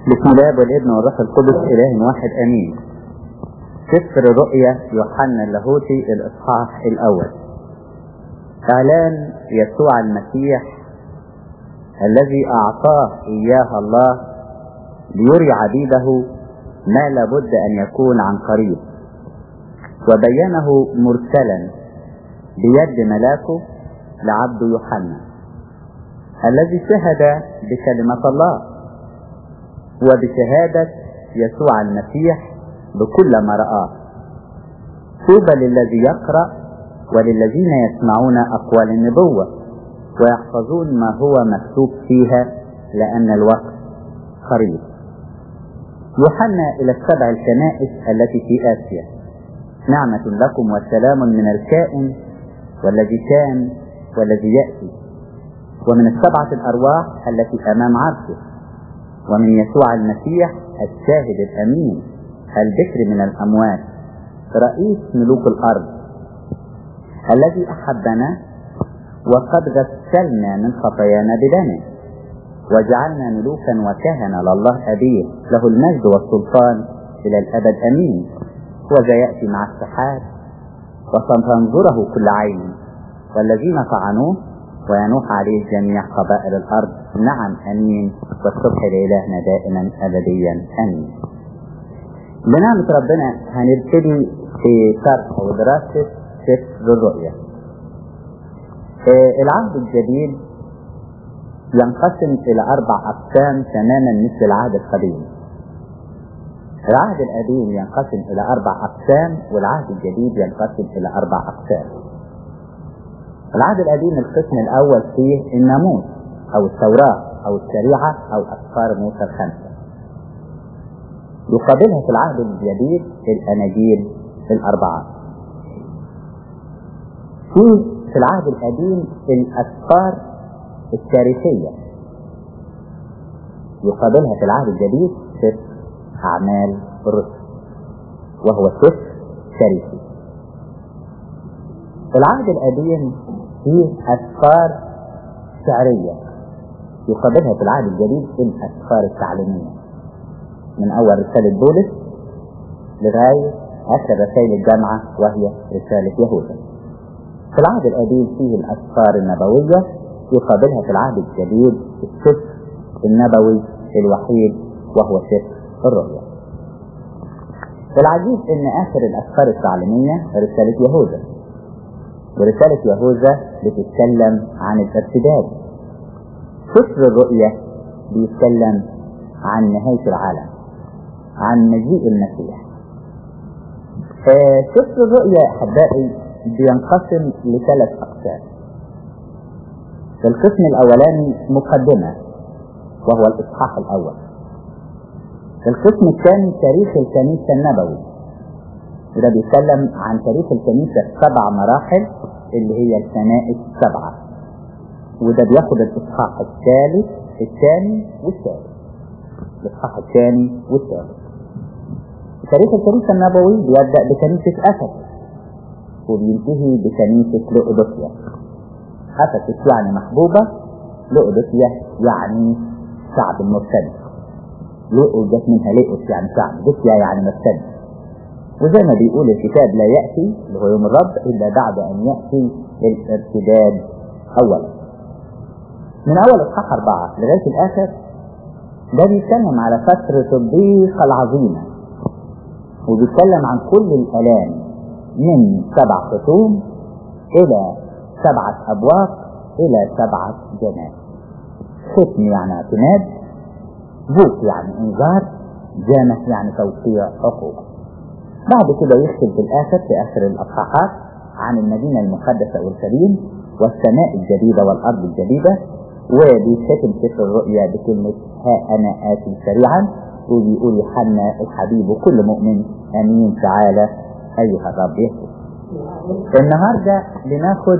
بسم الله والابن والروح القدس إله واحد أمين. سفر الرؤيا يوحنا اللاهوتي الإصحاح الأول. إعلان يسوع المسيح الذي أعطاه إياه الله ليري عبيده ما لابد أن يكون عن قريب، وبينه مرسلا بيد ملاكه لعبد يوحنا الذي شهد بكلمة الله وبشهادة يسوع المسيح بكل ما رآه. طوبى للذي يقرأ وللذين يسمعون أقوال النبوة ويحفظون ما هو مكتوب فيها، لأن الوقت قريب. يوحنا إلى السبع الكنائس التي في آسيا، نعمة لكم وسلام من الكائن والذي كان والذي يأتي، ومن السبعة الأرواح التي أمام عرشه، ومن يسوع المسيح الشاهد الأمين البكر من الأموات رئيس ملوك الأرض، الذي أحبنا وقد غسلنا من خطايانا بدمه وجعلنا ملوكا وكهنة لله أبيه، له المجد والسلطان إلى الأبد أمين. وذا يأتي مع السحاب وستنظره كل عين، والذين طعنوه وينوح عليه جميع قبائل الأرض. نعم أمين. والصبح لإلهنا دائما أبديا أمين. بنعمة ربنا هنبتدي في شرح ودراسة سفر الرؤيا. العهد الجديد ينقسم إلى 4 أقسام تماما مثل العهد القديم. العهد القديم ينقسم إلى 4 أقسام، والعهد الجديد ينقسم إلى 4 أقسام. العهد القديم القسم الأول فيه الناموس أو التوراة أو الشريعة أو أسفار موسى ال5. يقابلها في العهد الجديد الأناجيل ال4. في العهد القديم الأسفار التاريخية، يقابلها في العهد الجديد سفر أعمال الرسل وهو سفر تاريخي. العهد القديم فيه أسفار شعرية، يقابلها في العهد الجديد الأسفار التعليمية، من أول رسالة بولس لغاية آخر رسائل الجامعة وهي رسالة يهوذا. في العهد القديم فيه الأسفار النبوية، يقابلها في العهد الجديد السفر النبوي الوحيد وهو سفر الرؤيا. العجيب ان آخر الأسفار التعليمية رسالة يهوذا، ورسالة يهوذا بتتكلم عن الارتداد. سفر الرؤيا بيتكلم عن نهاية العالم، عن مجيء المسيح. سفر الرؤيا أحبائي بينقسم ل3 أقسام. القسم الأولاني مقدمة وهو الإصحاح الأول. القسم الثاني تاريخ الكنيسة النبوي، وده بيتكلم عن تاريخ الكنيسة 7 مراحل اللي هي الكنائس 7، وده بياخد الإصحاح الثالث الثاني والثالث. الإصحاح الثاني والثالث. تاريخ الكنيسة النبوي بيبدأ بكنيسة أفسس وبينتهي بكنيسة لؤدوكيا. أفسس يعني محبوبة، لؤدوكيا يعني شعب المرتد. لؤو جت منها لؤس يعني شعب، دوكيا يعني مرتد. وزي ما بيقول الكتاب لا يأتي اللي هو يوم الرب إلا بعد أن يأتي الارتداد أولا. من أول إصحاح 4 لغاية الآخر ده بيتكلم على فترة الضيقة العظيمة، وبيتكلم عن كل الآلام من 7 ختوم إلى 7 أبواق إلى 7 جنات. ختم يعني اعتماد، بوق يعني انذار، جانة يعني توقيع عقوبة. بعد كده يختم في الآخر في آخر الأصحاحات عن المدينة المقدسة أورشليم والسماء الجديدة والأرض الجديدة، وبيختم سفر الرؤيا بكلمة ها أنا آتي سريعا، وبيقول يوحنا الحبيب وكل مؤمن أمين تعالى أيها الرب يسوع. النهاردة بناخد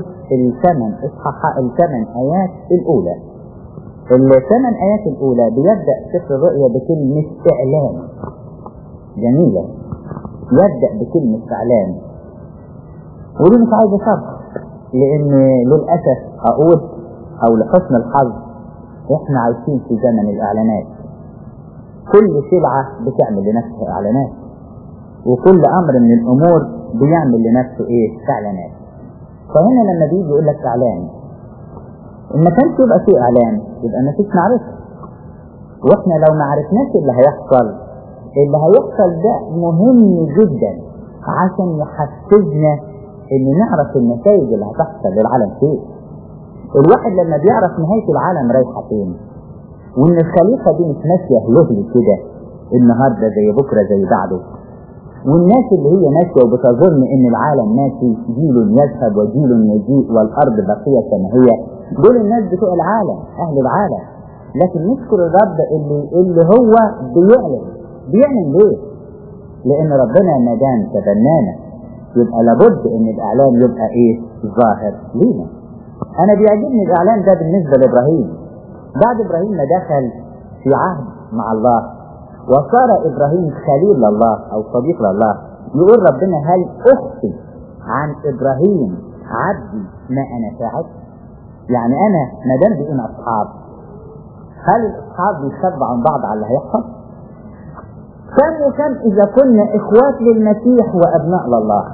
ال8 آيات الأولى. ال8 آيات الأولى بيبدأ سفر الرؤيا بكلمة إعلان جميلة، يبدأ بكلمة إعلان. ودي مش عايزة صبر، لأن للأسف أقول أو لحسن الحظ إحنا عايشين في زمن الإعلانات. كل سلعة بتعمل لنفسها اعلانات، وكل امر من الامور بيعمل لنفسه اعلانات. فهنا لما بيجي يقول لك اعلان، ان ما كانش يبقى فيه اعلان يبقى ما فيش معرفة. واحنا لو ما عرفناش اللي هيحصل ده مهم جدا عشان يحفزنا ان نعرف النتائج اللي هتحصل للعالم فيه. الواحد لما بيعرف نهاية العالم رايحة فين، وان الخليقة دي مش ماشية هيهلي كده النهاردة زي بكرة زي بعده، والناس اللي هي ماشية وبتظن ان العالم ماشي جيل يذهب وجيل يجيء والارض بقية كما هي، دول الناس بتوع العالم اهل العالم. لكن نشكر الرب اللي هو بيعلن ليه؟ لان ربنا ما دام تبنانا يبقى لابد ان الاعلان يبقى ظاهر لينا. انا بيعجبني الاعلان ده بالنسبة لابراهيم. بعد ابراهيم ما دخل في عهد مع الله وصار ابراهيم خليل لله او صديق لله، يقول ربنا هل اخفي عن ابراهيم عبدي ما انا فاعل؟ يعني انا ما دام بقينا اصحاب، هل الاصحاب بيخبوا عن بعض على اللي هيحصل؟ كم وكم اذا كنا اخوات للمسيح وابناء لله.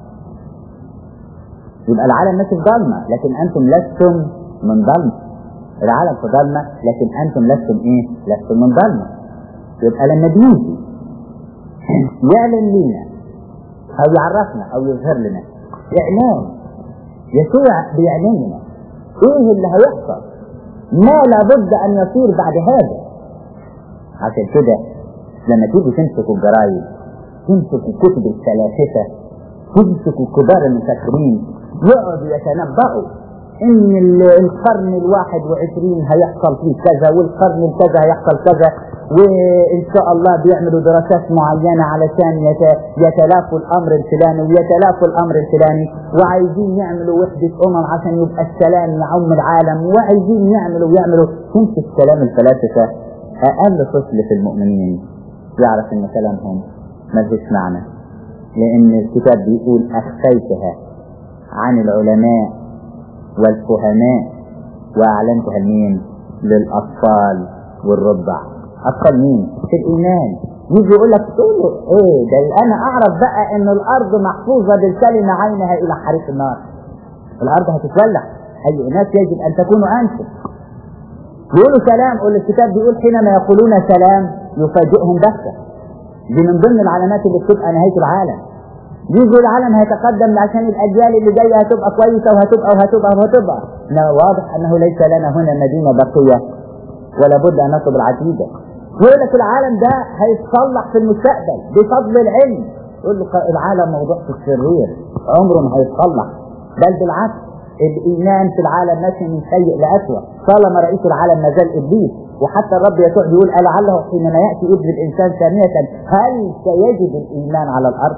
يبقى العالم ماشي في ضلمه لكن انتم لستم من ضلمه. العالم في ضلمه لكن انتم لستم من ضلمه. يبقى لما بيجي يعلن لنا او يعرفنا او يظهر لنا اعلان، يسوع بيعلن لنا ايه اللي هيحصل، ما لابد ان يصير بعد هذا. عشان كده لما تيجي تمسكوا الجرايد، تمسكوا الكتب الفلاسفه، تمسكوا كبار المفكرين يقعدوا يتنبؤوا ان القرن 21 هيحصل فيه كذا، والقرن الكذا هيحصل كذا، وان شاء الله بيعملوا دراسات معينة علشان يتلافوا الامر الفلاني ويتلافوا الامر الفلاني، وعايزين يعملوا وحدة عشان يبقى السلام يعم العالم، وعايزين يعملوا تمسك كلام الفلاسفة. اقل طفل في المؤمنين يعرف ان كلامهم ملهوش معنى، لان الكتاب بيقول اخفيتها عن العلماء والفهماء واعلنتها لمين؟ للاطفال والرضع. اطفال مين؟ في الايمان. يجي يقول لك تقول له ده انا اعرف بقى ان الارض محفوظه بالكلمه عينها الى حريق النار. الارض هتتولع، اي ناس يجب ان تكونوا انتم. يقولوا سلام، قول الكتاب بيقول حينما يقولون سلام يفاجئهم بكة. دي من ضمن العلامات اللي بتبقى نهايه العالم. يجي العالم هيتقدم عشان الاجيال اللي جايه هتبقى كويسه وهتبقى. واضح انه ليس لنا هنا مدينه بقيه ولا بد ان نطلب العتيده. يقول لك العالم ده هيتصلح في المستقبل بفضل العلم. يقول له العالم موضوع في الشرير عمره ما هيتصلح، بل بالعكس الايمان في العالم ماشي من سيء لاسوء طالما رئيس العالم ما زال ابليس. وحتى الرب يسوع بيقول لعله حينما ياتي ابن الانسان ثانيه هل سيجد الايمان على الارض؟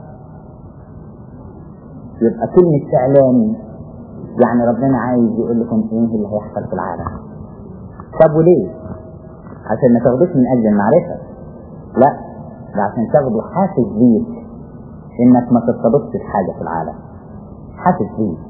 يبقى كلمة اعلان يعني ربنا عايز يقول لكم ايه اللي هيحصل في العالم. طب وليه؟ عشان ما تاخدوش من اجل المعرفة، لا، ده عشان تاخدوا حافز ليك انك ما ترتبطش بحاجة في العالم. حافز ليك.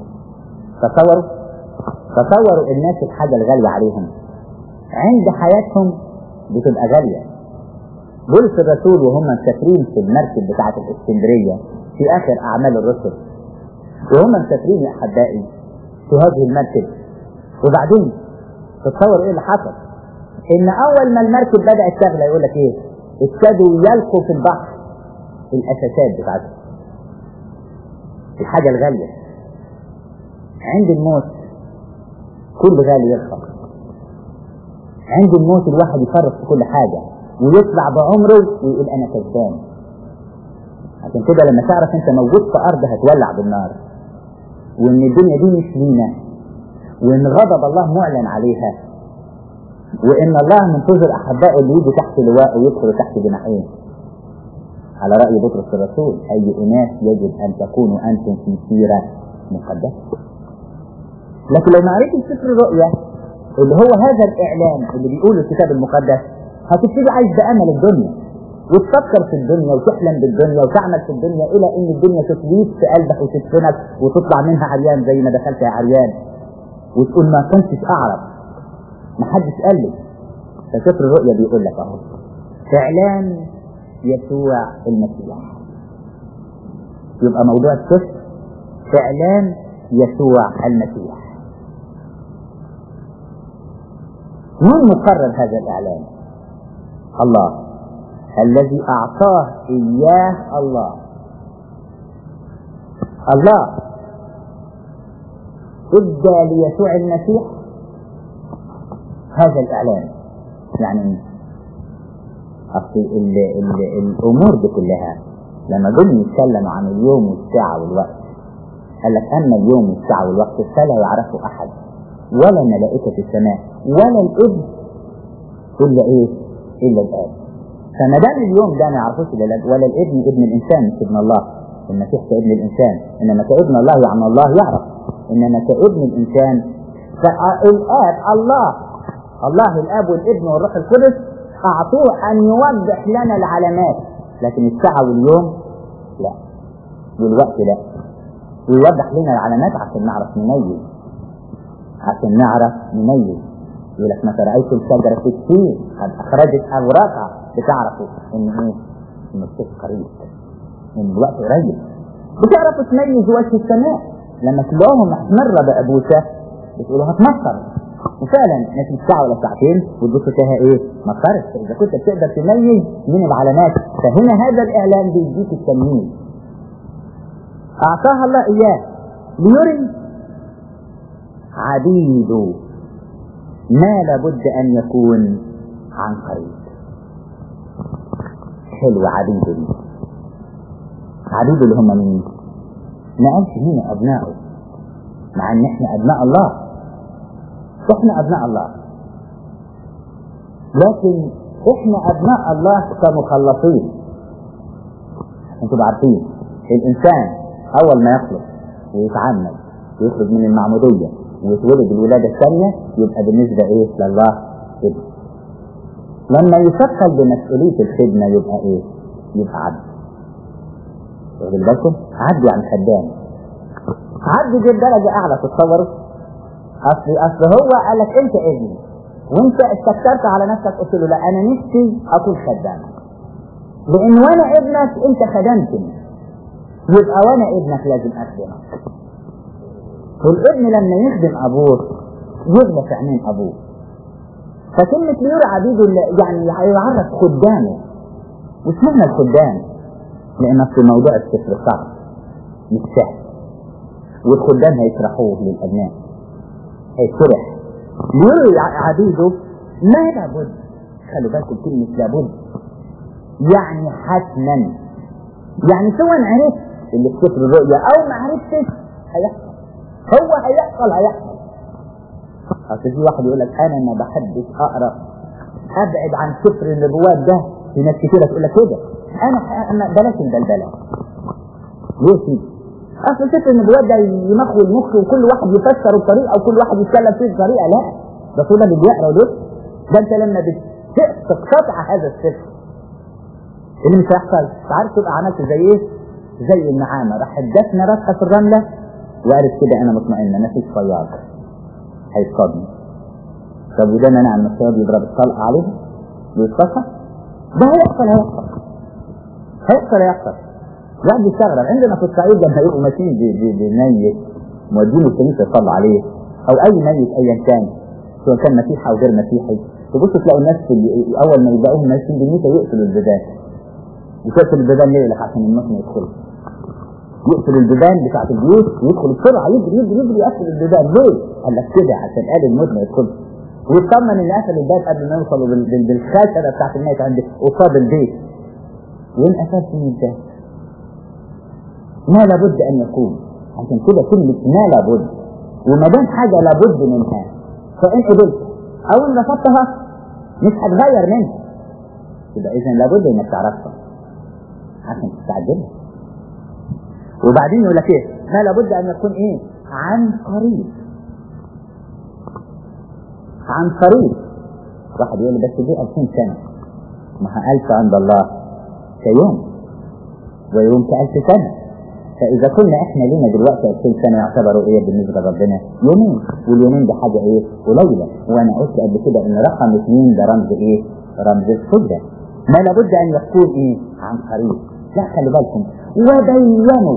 تصوروا الناس الحاجة الغالية عليهم عند حياتهم بتبقى غالية. بولس الرسول وهم مسافرين في المركب بتاعة الاسكندرية في اخر اعمال الرسل، وهم مسافرين يا احبائي في هذه المركب، وبعدين تتصور ايه اللي حصل؟ ان اول ما المركب بدأت تغلى يقول لك ابتدوا يلقوا في البحر الاساسات بتاعتهم، الحاجة الغالية. عند الموت كل غالي يرخص. عند الموت الواحد يفرط في كل حاجة ويطلع بعمره ويقول انا كذبان. عشان كده لما تعرف انت موجود في ارض هتولع بالنار، وان الدنيا دي مش لينا، وان غضب الله معلن عليها، وان الله منتظر احبائه اللي يجوا تحت لواء ويدخلوا تحت جناحين، على رأي بطرس الرسول اي اناس يجب ان تكونوا انتم في سيرة مقدسة. لكن لو معرفة سفر الرؤيا اللي هو هذا الاعلان اللي بيقوله الكتاب المقدس، هتبتدي عايز بأمل الدنيا وتفكر في الدنيا وتحلم بالدنيا وتعمل في الدنيا الى ان الدنيا تثبيت في قلبك وتدفنك وتطلع منها عريان زي ما دخلت يا عريان، وتقول ما كنتش اعرف، ما حدش قال لي. فسفر الرؤيا بيقول لك اهو إعلان يسوع المسيح. يبقى موضوع السفر إعلان يسوع المسيح. من مقرر هذا الإعلان؟ الله الذي أعطاه إياه. الله ادى ليسوع المسيح هذا الإعلان. يعني أصل الأمور دي كلها لما جم يتكلموا عن اليوم والساعة والوقت قال لك أما اليوم والساعة والوقت فلا يعرفه أحد ولا ملائكة السماء ولا الابن إلا إيه؟ إلا الآب. فما دام اليوم ده ما يعرفوش ولا الابن ابن الإنسان مش ابن الله، المسيح كابن الإنسان، إنما كابن الله يعني الله يعرف، إنما كابن الإنسان فالآب الله الآب والابن والروح القدس أعطوه أن يوضح لنا العلامات، لكن الساعة واليوم لا والوقت لا. يوضح لنا العلامات عشان نعرف نميز. يقول لك مثلا رأيت الشجرة كتير قد أخرجت أوراقها، بتعرفوا إن إيه؟ إن الشيء قريب، إن الوقت قريب. بتعرفوا تميز وجه السماء لما تلاقوهم محمرة بأبوسة بتقولوا هتمطر، وفعلا مش ساعة ولا ساعتين وتبصوا فيها إيه؟ مطرت. إذا كنت بتقدر تميز من العلامات فهنا هذا الإعلان بيديك التمييز. أعطاها الله إياه ليري عبيده ما لابد أن يكون عن قريب. حلو عبيده دي. عبيده اللي هم مين؟ ما قالش مين أبنائه، مع أن إحنا أبناء الله، إحنا أبناء الله، لكن إحنا أبناء الله كمخلصين. أنتم عارفين الإنسان أول ما يخلق ويتعمد ويخرج من المعمودية ويتولد الولادة الثانية يبقى بالنسبة إيه لله ابن. لما يثقل بمسؤولية الخدمة يبقى إيه؟ يبقى عبد. واخد بالكم؟ عبد يعني خدام. عبد دي درجة أعلى تتصوروا؟ أصل هو قال لك أنت ابني وأنت استكترت على نفسك قلت له لا أنا نفسي أكون خدام، لأن وأنا ابنك أنت خدمتني يبقى وأنا ابنك لازم أخدمك. والابن لما يخدم أبوه يغلى في عينين أبوه. فكلمة ليرى عبيده يعني يعرف خدامه. واسمعنا الخدام لأن في موضوع السفر صعب مش سهل، والخدام هيشرحوه للأبناء هيشرح. ليرى عبيده ما لابد، خلوا بالكم كلمة لابد يعني حتما، يعني سواء عرفت اللي في سفر الرؤيا أو ما عرفتش هيحصل، هو هيحصل. أصل في واحد يقول لك أنا ما بحبش أقرأ، أبعد عن سفر النبوات ده. في ناس كتيرة تقول لك كده أنا بلاش البلبلة. ليه كده؟ أصل سفر النبوات ده يمخوا المخ وكل واحد يفسر بطريقة وكل واحد يتكلم فيه بطريقة. لا، ده طول اللي بيقرأ ده أنت لما تقطع هذا السفر اللي مش هيحصل تعرف تبقى عملت زي إيه؟ زي النعامة راح ادتنا راسها في الرملة وقالت كده أنا مطمئنة ما فيش صياد هيصطادني. طب وده منع ان الصياد يضرب الطلقة عليه ويتصفى؟ ده هيحصل. واحد يستغرب عندنا في الصعيد لما يبقوا ماشيين بميت مودينه الكنيسة يصلوا عليه او اي ميت ايا كان سواء كان مسيحي او غير مسيحي، تبص تلاقوا الناس اول ما يبداوا ماشيين بالميتة يقتلوا البيبان. يقتلوا البيبان ليه؟ لك عشان الناس ما يدخلوا. يقتل البيبان بتاعت البيوت ويدخل بسرعة يجري يقتل البيبان. ليه؟ قال لك كده عشان قال الموت ما يدخلش، ويطمن ان قفل الباب قبل ما يوصلوا بالخشبة بتاعت الميت عند قصاد البيت. وين قفلت من الباب؟ ما لابد ان يكون. عشان كده كلمة ما لابد، وما دام حاجة لابد منها فإن قبلت او ان رفضتها مش هتغير منها. يبقى اذا لابد انك تعرفها عشان تستعجلها. وبعدين يقول لك ايه؟ ما لابد ان يكون ايه؟ عن قريب. واحد يقول لي بس دي 2000 سنة. ما 1000 عند الله كيوم ويوم ك1000 سنة. فاذا كنا احنا لنا دلوقتي 2000 سنة يعتبروا ايه بالنسبة لربنا؟ يومين، واليومين دي حاجة ايه؟ قليلة. وانا قلت قبل كده ان رقم 2 ده رمز ايه؟ رمز الخدة. ما لابد ان يكون ايه؟ عن قريب. لا خلي بالكم، وبينوا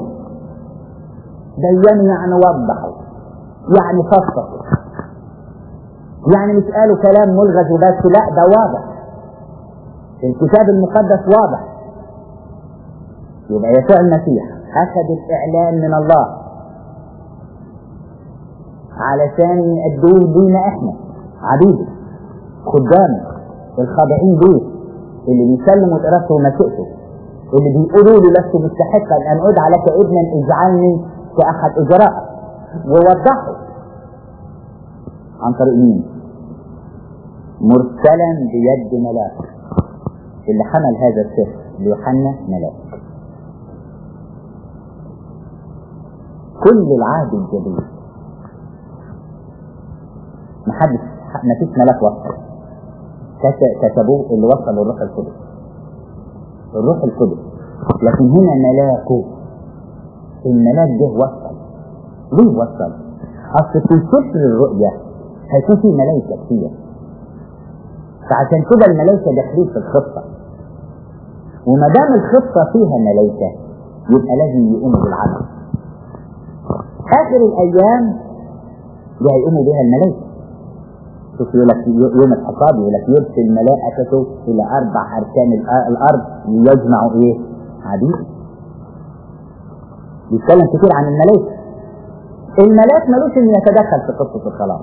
يعني وضحوا، يعني فصلوا، يعني مش قالوا كلام ملغز وبس، لا ده واضح، الكتاب المقدس واضح. يبقى يسوع المسيح اخذ الاعلان من الله علشان يأدوه بينا احنا عبيده خدامه الخاضعين ليه، اللي بيسلموا ارادته ومشيئته، اللي بيقولوا له لست مستحقا ان ادعى لك ابنا اجعلني كاحد اجرائك. ووضحوا عن طريق مين؟ مرسلا بيد ملاك. اللي حمل هذا السر ليوحنا ملاك. كل العهد الجديد ما فيش ملاك وصل، كتبوه اللي وصل الروح القدس، الروح القدس. لكن هنا ملاكه، الملاك ده وصل. ليه وصل؟ اصل في سفر الرؤيا هيكون في ملائكه كتير، فعشان كده الملائكه داخلين في الخطه، وما دام الخطه فيها ملائكه يبقى لازم يقوموا بالعمل. اخر الايام دي هيقوموا بها الملائكه. شوف يقول لك يوم الحصاد، يقول لك يرسل ملائكته الى 4 اركان الارض ليجمعوا ايه؟ عبيد. بيتكلم كتير عن الملائكه. الملاك ملوش ان يتدخل في قصه الخلاص.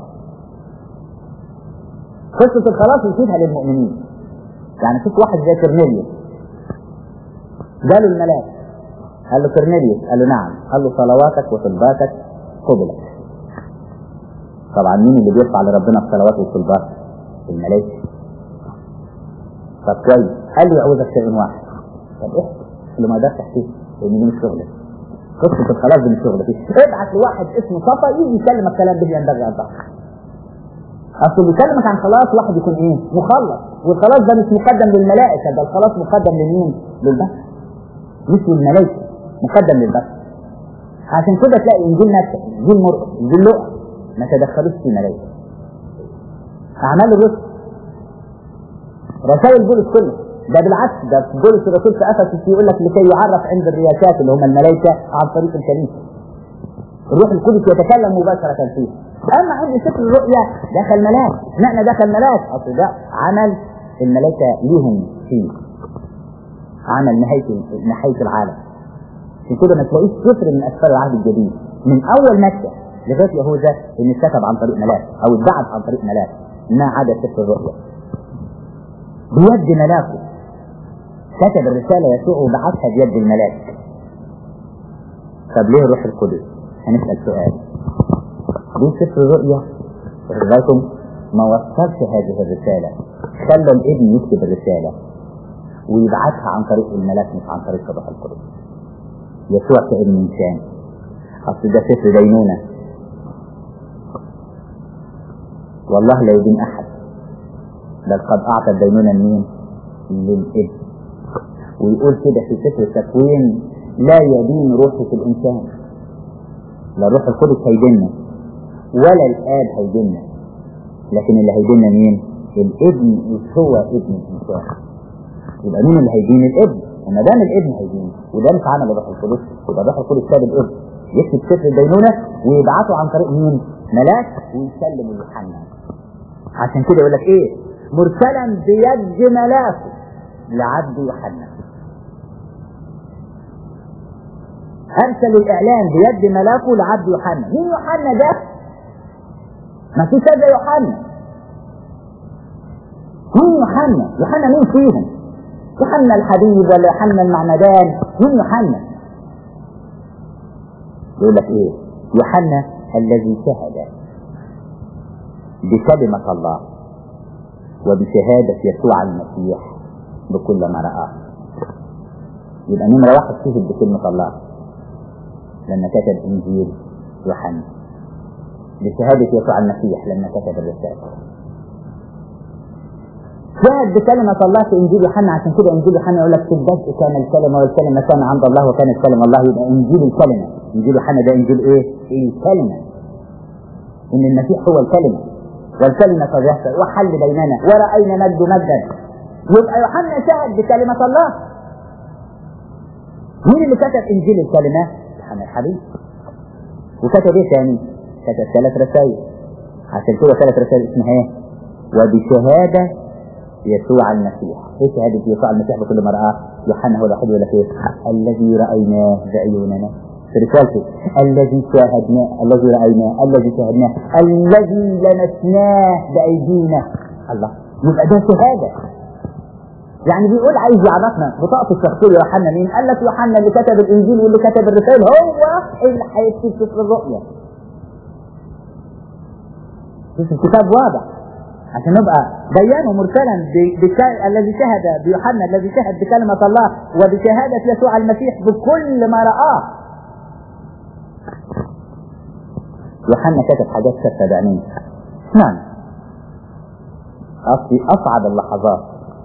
قصه الخلاص يسيبها للمؤمنين. يعني شوف واحد زي كورنيليوس، جاله الملاك قال له كورنيليوس، قال له نعم، قال له صلواتك وطلباتك قبلت. طبعا مين اللي بيرفع لربنا الصلوات والطلبات؟ الملائكه. طب كويس، قال له يعوزك شيء واحد. طب احكي اللي ما قدرتش تحكيه لان دي مش شغلك، قصه الخلاص دي مش شغلك. ابعت لواحد اسمه صفا يجي يكلمك كلام به ينبغي ان تفعل. اصل اللي يكلمك عن خلاص واحد يكون ايه؟ مخلص، والخلاص ده مش مقدم للملائكه، ده الخلاص مقدم لمين؟ للبشر، مش للملائكه، مقدم للبشر. عشان كده تلاقي انجيل نفسه، انجيل مرقس، انجيل لوقا ما تدخلوش في ملائكه. اعمال الرسل، رسائل بولس كله، ده بالعكس، ده بولس الرسول في افسس يقول لك لكي يعرف عند الرياسات اللي هم الملائكه عن طريق الكنيسه. الروح القدس يتكلم مباشره فيه. اما عند سفر الرؤيا دخل ملاك، اشمعنى دخل ملاك؟ اصل ده عمل الملائكه ليهم فيه، عمل نهايه العالم. عشان كده ما تلاقيش سفر من اسفار العهد الجديد من اول مكه لغايه يهوذا ان اتكتب عن طريق ملاك او اتبعت عن طريق ملاك، ما عدا سفر الرؤيا بيد ملاكه. كتب الرساله يسوع وبعتها بيد الملاك. طب ليه الروح القدس؟ هنسال سؤال. ليه سفر الرؤيا رغم ما وصلش هذه الرساله خلى الابن يكتب الرساله ويبعتها عن طريق الملاك مش عن طريق الروح القدس؟ يسوع كابن انسان، اصل ده سفر دينونه، والله لا يدين احد، بل قد اعطى الدينونه لمين؟ للابن. ويقول كده في سفر التكوين لا يدين روحه في الانسان، لا الروح القدس هيديننا ولا الاب هيديننا، لكن اللي هيديننا مين؟ الابن، هو ابن الانسان. يبقى مين اللي هيدين؟ الابن. وما دام الابن هيدين وده مش عمل الروح القدس، يبقى الروح القدس ساب الابن يكتب سفر الدينونه ويبعته عن طريق مين؟ ملاك، ويسلمه ليوحنا. عشان كده يقول لك ايه؟ مرسلا بيد ملاكه لعبد يوحنا. ارسل الاعلان بيد ملاكه لعبد يوحنا. مين يوحنا ده؟ ما فيش كذا يوحنا. مين يوحنا؟ يوحنا مين فيهم؟ يوحنا الحبيب ولا يوحنا المعمدان؟ مين يوحنا؟ يقول لك ايه؟ يوحنا الذي شهد بكلمة الله وبشهادة يسوع المسيح بكل ما رآه. يبقى نمرة واحد شهد بكلمة الله لما كتب انجيل يوحنا، بشهادة يسوع المسيح لما كتب الرسالة. شهد بكلمة الله في انجيل يوحنا. عشان كده انجيل يوحنا يقول لك في البدء كان الكلمة والكلمة كان عند الله وكان الكلمة الله. يبقى انجيل الكلمة، انجيل يوحنا ده انجيل ايه؟ الكلمة، ان المسيح هو الكلمة، والكلمة قد يحصل وحل بيننا ورأينا مجد مجدا يبقى يوحنا شهد بكلمة الله. مين اللي كتب انجيل الكلمات؟ يوحنا الحبيب. وكتب ايه ثاني؟ كتب 3 رسائل. عشان كده 3 رسائل اسمها ايه؟ وبشهادة يسوع المسيح. ايه شهادة يسوع المسيح بكل ما رآه؟ يوحنا هو الوحيد ولا فيه الذي رأيناه بعيوننا في رسالته، الذي شاهدناه، الذي رأيناه، الذي شاهدناه، الذي لمسناه بأيدينا. الله، يبقى ده شهادة. يعني بيقول عايز يعرفنا بطاقة الشخصية يوحنا مين؟ قال لك يوحنا اللي كتب الإنجيل واللي كتب الرسائل هو اللي هيكتب سفر الرؤيا. شوف الكتاب واضح عشان نبقى بيانه مرسلا الذي شهد بيوحنا الذي شهد بكلمة الله وبشهادة يسوع المسيح بكل ما رآه. يوحنا كتب حاجات شتى بعينيه. نعم، أصعب اللحظات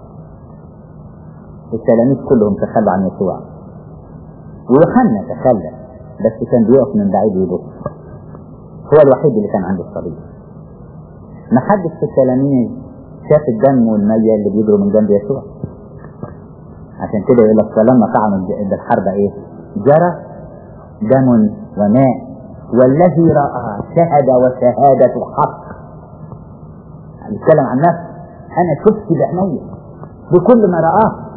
التلاميذ كلهم تخلوا عن يسوع، ويوحنا تخلى بس كان بيقف من بعيد يبص. هو الوحيد اللي كان عنده الصليب. ما حدش في التلاميذ شاف الدم والمية اللي بيجروا من جنب يسوع. عشان كده يقول لك فلما طعنوا بالحرب ايه؟ جرى دم وماء، والذي رأى شهد وشهادة حق. بيتكلم عن نفسه، انا شفت بعيني بكل ما رآه.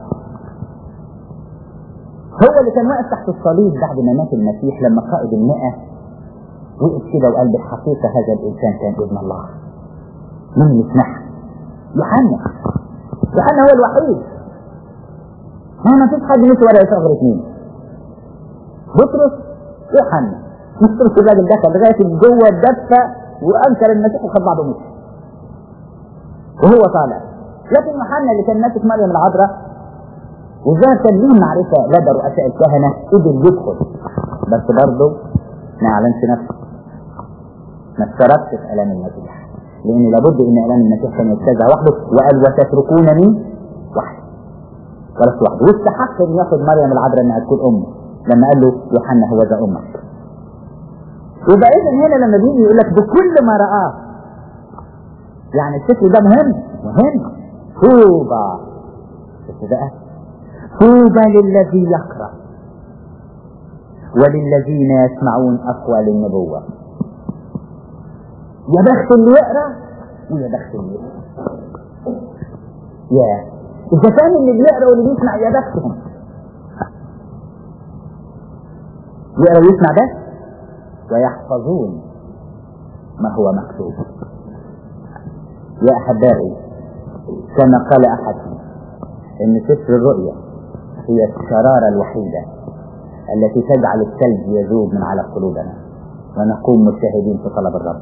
هو اللي كان واقف تحت الصليب بعد ما مات المسيح، لما قائد 100 وقف كده وقال بالحقيقة هذا الإنسان كان ابن الله. مين يسمعها؟ يوحنا. يوحنا هو الوحيد. ما فيش حد مش ولا يسوع غير 2. بطرس ويوحنا. بطرس الراجل دخل لغاية جوه الدفة وأنكر المسيح وخد بعضه مشي وهو طالع. لكن يوحنا اللي كان ماسك مريم العذراء وظهر كان ليه معرفة لدى رؤساء الكهنة قدر يدخل، بس برضه ما اعلنش نفسه، ما اشتركش في الام المسيح، لان لابد ان الام المسيح كان يجتازها وحده، وقال وتتركونني وحدي ولست وحده، واستحق ان ياخذ مريم العذراء انها تكون امه لما قال له يوحنا هو ذا امك. يبقى اذا هنا لما بيجي يقول لك بكل ما رآه، يعني الشكل ده مهم. طوبى، بس بقى طوبى للذي يقرأ وللذين يسمعون أقوال النبوة. يا بخت اللي يقرأ ويا بخت اللي يسمع. يا إذا كان اللي بيقرأ واللي بيسمع يا بختهم. يقرأ ويسمع بس ويحفظون ما هو مكتوب. يا أحبائي، كما قال أحدهم إن سفر الرؤيا هي الشرارة الوحيدة التي تجعل الثلج يذوب من على قلوبنا ونقوم مجتهدين في طلب الرب.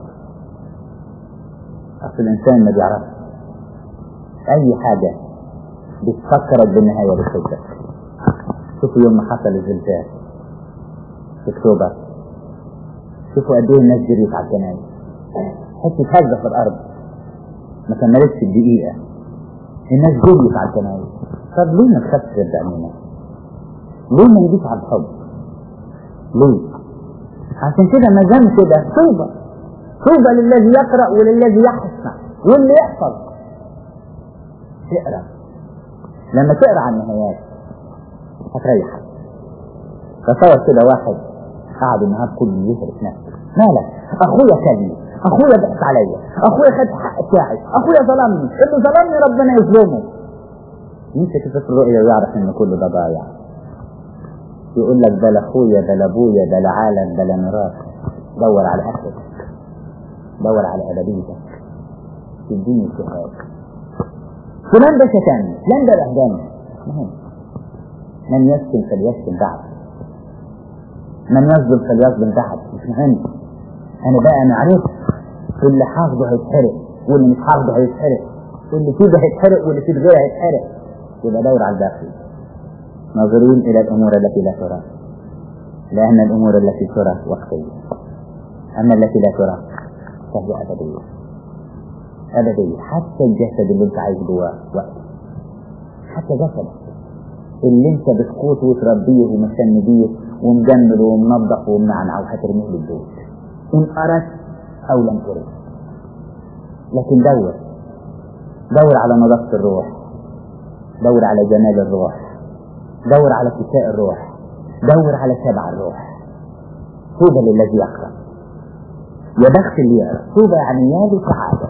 أصل الإنسان ما بيعرف أي حاجة بتفكرك بالنهاية بتفكرك. شوفوا يوم ما حصل الزلزال في أكتوبر، شوفوا قد إيه الناس جريت على الكنائس، حتى تهزة في الأرض ما كملتش الدقيقة الناس جريت على الكنائس. طب ليه ما نخافش غير بعينينا؟ ليه ما نجيش على الحب؟ ليه؟ عشان كده ما دام كده طوبى، طوبى للذي يقرأ وللذي يسمع واللي يحفظ. تقرأ، لما تقرأ عن النهايات هتريحك. تصور كده واحد قاعد النهار كله يهرس نفسه، مالك؟ اخويا كلمني، اخويا ضحك عليا، اخويا خد حق بتاعي، اخويا ظلمني، اللي ظلمني ربنا يظلمه. يمسك سفر الرؤيا ويعرف ان كل ده ضايع. يقول لك ده لاخويا، ده لابويا، ده لعالم، ده لميراث. دور على اخرك، دور على ابديتك، تديني الشهاده. فلان ده شتاني، فلان ده اهداني. مهم. من يسكن فليسكن بعد، من يظلم فليظلم بعد، مش مهم. انا بقى انا عرفت اللي حافظه هيتحرق واللي مش حافظه هيتحرق، واللي فيه ده هيتحرق واللي فيه غيره هيتحرق. يبقى دور على الداخل، ناظرين الى الامور التي لا ترى، لان الامور التي ترى وقتيه، اما التي لا ترى فهي ابديه. ابديه. حتى الجسد اللي انت عايش جواه وقت، حتى جسدك اللي انت بتقوته وتربيه ومهتم بيه ومجمل ومنظف ومنعنع وهترميه للدود ان اردت او لم ترد. لكن دور على نظافة الروح، دور على جمال الروح، دور على كساء الروح، دور على شبع الروح. طوبى للذي يقرأ، يا بخت اللي يقرأ. طوبى يعني يا لسعادة،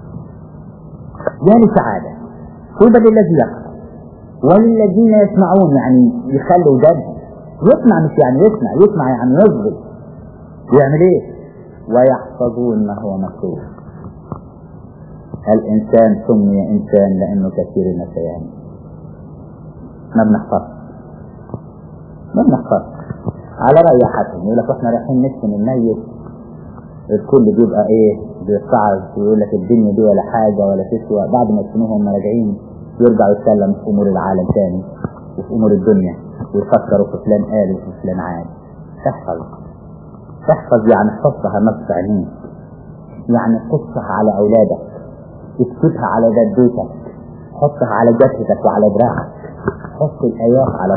يا لسعادة. طوبى للذي يقرأ والذين يسمعون، يعني يخلوا ودانهم يسمع، مش يعني يسمع يعني يصغي. يعمل ايه؟ ويحفظون ما هو مكتوب. الإنسان سمي إنسان لأنه كثير النسيان. ما بنحفظ على رأي حسن يقول لك احنا رايحين نسكن الميت، الكل بيبقى ايه بيصعد ويقول لك الدنيا دي ولا حاجة ولا تسوى. بعد ما يسكنوهم راجعين يرجعوا يتكلم في امور العالم تاني وفي امور الدنيا، ويفكروا في فلان قال وفي فلان عاد. احفظ يعني حطها نص عينيك، يعني قصها على اولادك، اكتبها على جدتك، حطها على جثتك وعلى دراعك. حط الايات على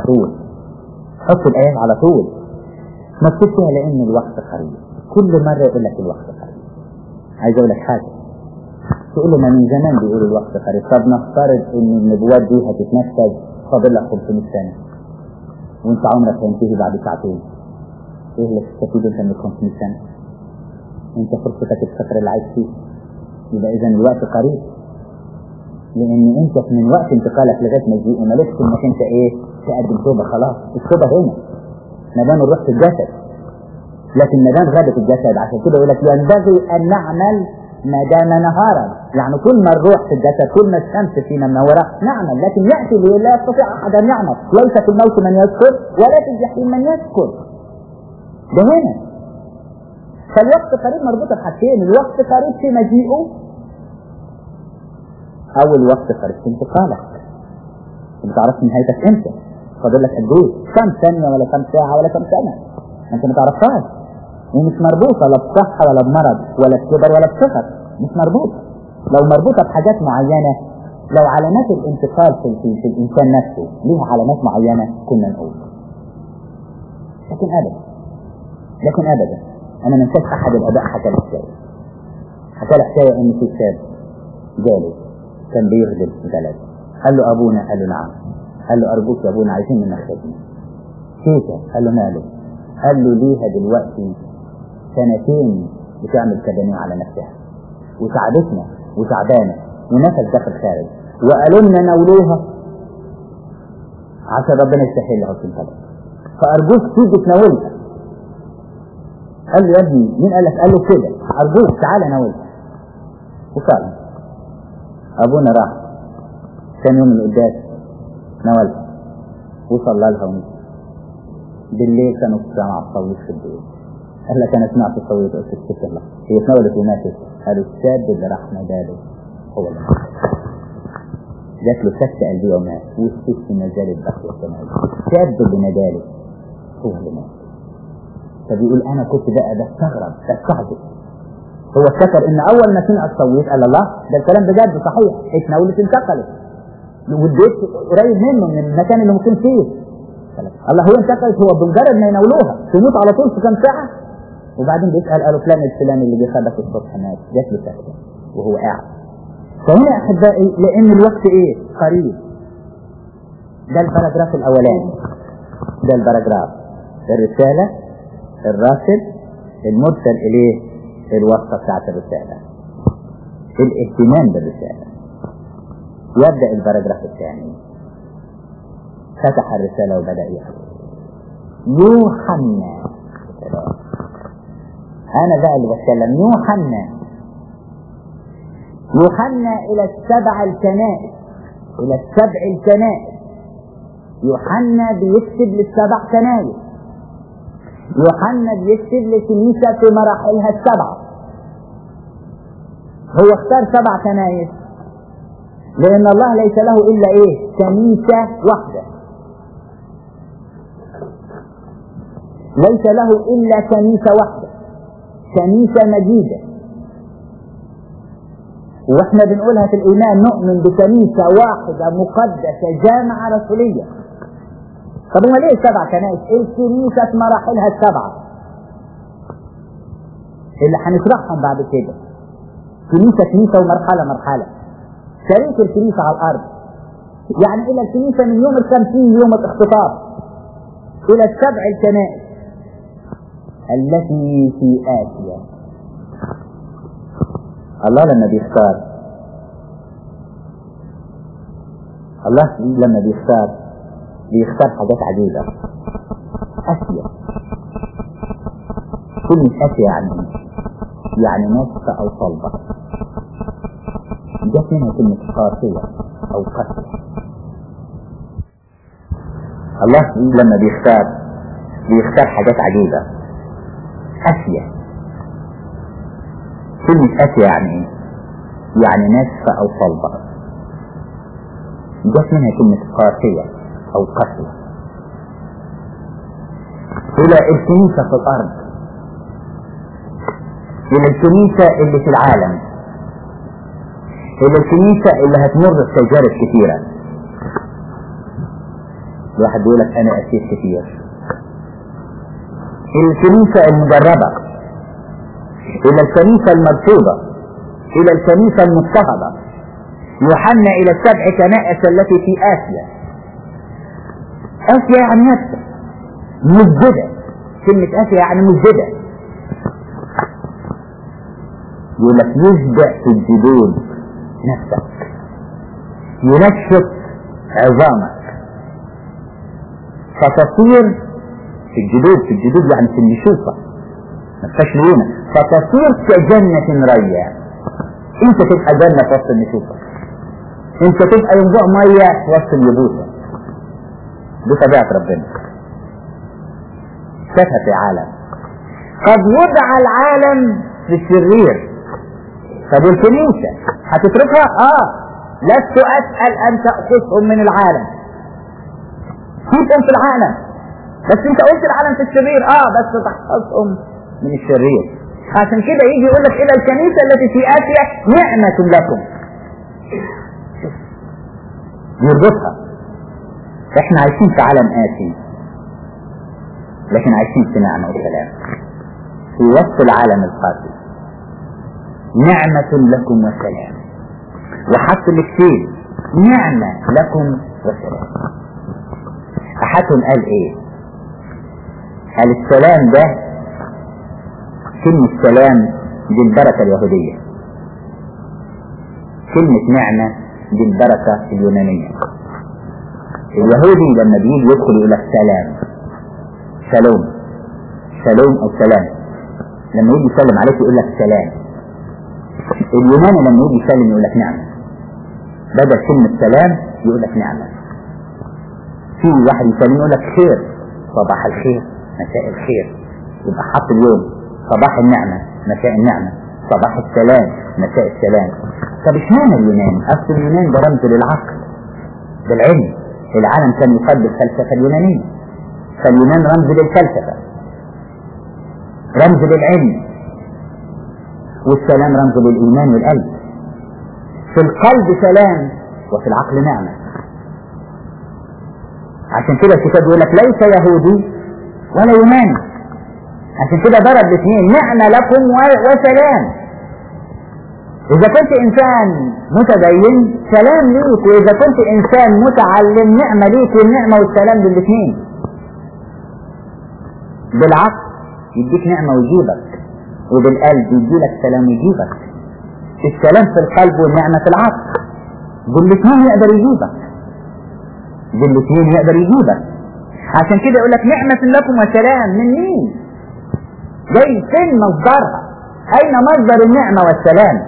طول، ما تكتبها لان الوقت قريب. كل مرة يقول لك الوقت قريب. عايز اقول لك حاجة، تقول لنا من زمان بيقول الوقت قريب. طب نفترض ان النبوات دي هتتنفذ فاضل لك 500 سنة وانت عمرك هينتهي بعد ساعتين، ايه اللي تستفيد انت من 500 سنة؟ انت فرصتك الفترة اللي عايش فيه. يبقى اذا الوقت قريب، لان انت من وقت انتقالك لغاية مجيء مالكش انك انت ايه تقدم توبة. خلاص التوبة هنا ما دام الروح في الجسد، لكن ما دام غابت الجسد. عشان كده يقول لك ينبغي ان نعمل ما دام نهارا، يعني كل ما الروح في الجسد، كل ما الشمس فينا منوره نعمل. لكن ياتي اللي لا يستطيع احد ان يعمل، ليس في الموت من يذكر ولا في الجحيم من يذكر. ده هنا. فالوقت قريب مربوطه بحاجتين، الوقت قريب في مجيئه، او الوقت قريب في انتقالك. ما تعرفش نهايتك امتى، فاضل لك قد ايه، كم ثانيه ولا كم ساعه ولا كم سنه، انت ما تعرفهاش. ومش مربوطه لا بصحه ولا بمرض ولا بكبر ولا بصغر، مش مربوطه. لو مربوطه بحاجات معينه، لو علامات الانتقال في الانسان نفسه ليها علامات معينه كنا نقول. لكن ابدا انا ما انساش احد الاباء حكى لي حكايه ان في شاب جاله كان بيخدم في بلد، قال له ابونا، قال له نعم، قال له ارجوك يا ابونا عايزين منك خدمه. كيف؟ قال له ماله؟ قال له ليها دلوقتي 2 بتعمل كدنيا على نفسها وتعبتنا وتعبانه ونفس داخل خارج، وقالوا لنا نولوها عشان ربنا يستحيل لها الطلب، فارجوك تيجي تناولها. قال له يا ابني مين قال لك؟ قال له كده، ارجوك تعالى ناولها. وفعلا ابونا راح ثاني يوم القداس ناولها وصلى لها ونسي. بالليل كانوا سمعوا الصوت في البيت، قال لك انا سمعت الصوت قلت اتكل الله، هي تناولت وماتت. قالوا الشاب اللي راح ناداله هو اللي جات له سكتة قلبية ومات، والست ما زالت باقية السماوية. الشاب اللي ناداله هو اللي مات. فبيقول انا كنت بقى بستغرب. هو افتكر ان اول ما سمع الصوت قال الله ده الكلام بجد صحيح، اتناولت انتقلت والبيت قريب منه من المكان اللي ممكن فيه. الله هو انتقلت، هو بمجرد ما يناولوها تموت على طول في كام ساعة. وبعدين بيسأل قالوا فلان الفلاني اللي بيخبط الصبح مات، جات له سكتة وهو قاعد. فهنا يا احبائي لان الوقت ايه قريب. ده الباراجراف الاولاني، ده الباراجراف الرسالة، الراسل، المرسل اليه، الوصفة بتاعت الرسالة، الاهتمام بالرسالة. يبدأ الباراجراف الثاني، فتح الرسالة وبدأ يقرأ. يوحنا، أنا بقى اللي بتكلم. يوحنا إلى 7 الكنائس، إلى 7 الكنائس. يوحنا بيكتب ل7 كنائس. يوحنا بيكتب لكنيسة في مراحلها 7. هو اختار 7 كنائس لأن الله ليس له إلا إيه؟ كنيسة واحدة. ليس له إلا كنيسة واحدة، كنيسة مجيدة. واحنا بنقولها في الإيمان، نؤمن بكنيسة واحدة مقدسة جامعة رسولية. طب هو ليه 7 كنائس؟ الكنيسة في مراحلها 7 اللي هنشرحهم بعد كده. كنيسة ومرحلة. شريك الكنيسة على الأرض يعني إلى الكنيسة من يوم 50 يوم الاختطاف إلى 7 الكنائس التي في آسيا. الله لما بيختار حاجات عجيبة. آسيا، كلمة آسيا يعني ناسفة أو صلبة، جت منها كلمة قاسية أو قاسية. الله لما بيختار حاجات عجيبة. آسيا، كلمة آسيا يعني ناسفة أو صلبة، جت منها كلمة قاسية أو قاسية. إلى الكنيسة في الأرض، إلى الكنيسة اللي في العالم، إلى الكنيسة اللي هتمر بتجارب كثيرة. الواحد بيقول لك أنا أسير كثير. إلى الكنيسة المجربة، إلى الكنيسة المرفوضة، إلى الكنيسة المضطهدة. يوحنا إلى 7 كنائس التي في آسيا. آسيا يعني نفسه مزدة، كلمة آسيا يعني مزدة. يقول لك يشبع في الجدود نفسك، ينشط عظامك فتصير في الجدود يعني في النشوفة ما تبقاش ليونة، فتصير كجنة ريا. انت تبقى جنة في وسط النشوفة، انت تبقى ينبوع مية في وسط اليبوسة. دي طبيعة ربنا شافها في عالم. قد وضع العالم في الشرير. طب الكنيسة هتتركها؟ لست أسأل أن تأخذهم من العالم، فيهم في العالم، بس انت قلت العالم في الشرير. بس تحفظهم من الشرير. عشان كده يجي يقول لك إلى الكنيسة التي في آسيا نعمة لكم. يربطها. احنا عايشين في عالم آسي، لكن عايشين في نعمة وسلام في وسط العالم القاسي. نعمة لكم وسلام. وحط الاكتين نعمة لكم وسلام. أحدهم قال ايه؟ قال السلام ده، كلمة سلام دي البركة اليهودية، كلمة نعمة دي البركة اليونانية. اليهودي لما بيجي يدخل يقول لك سلام، شالوم أو سلام. لما يجي يسلم عليك يقول لك سلام. اليوناني لما يجي يسلم يقول لك نعمة، بدل كلمة سلام يقول لك نعمة. في واحد يسلم يقول لك خير، صباح الخير، مساء الخير، يبقى حط اليوم صباح النعمة، مساء النعمة، صباح السلام، مساء السلام. طب اشمعنى اليونان؟ أصل اليونان ده رمز للعقل، للعلم. العالم كان يقدم الفلسفة اليونانية، فاليونان رمز للفلسفة، رمز للعلم، والسلام رمز للإيمان والقلب. في القلب سلام وفي العقل نعمة. عشان كده الكتاب يقول لك ليس يهودي ولا يوناني. عشان كده ضرب الاثنين، نعمة لكم وسلام. إذا كنت إنسان متدين سلام ليك، وإذا كنت إنسان متعلم نعمة ليك، والنعمة والسلام للاثنين. بالعقل يديك نعمة ويجيبك، وبالقلب يديلك سلام ويجيبك. السلام في القلب والنعمة في العقل، بالاثنين يقدر يجيبك، بالاثنين يقدر يجيبك. عشان كده يقول لك نعمة لكم وسلام. من مين؟ جاي فين مصدرها؟ أين مصدر النعمة والسلام؟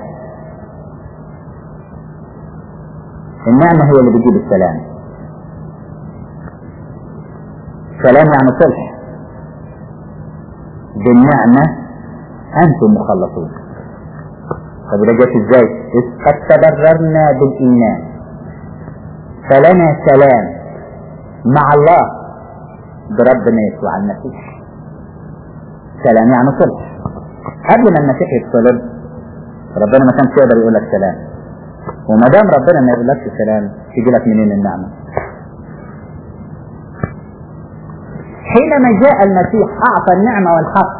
النعمة هي اللي بتجيب السلام. سلام يعني صلح. بالنعمة أنتم مخلصون. طب ده جات ازاي؟ قد تبررنا بالإيمان فلنا سلام مع الله بربنا يسوع المسيح. سلام يعني صلح. قبل ما المسيح يتصلب ربنا ما كانش يقدر يقول لك سلام، وما دام ربنا ما يقولكش سلام تيجي لك منين النعمة؟ حينما جاء المسيح أعطى النعمة والحق.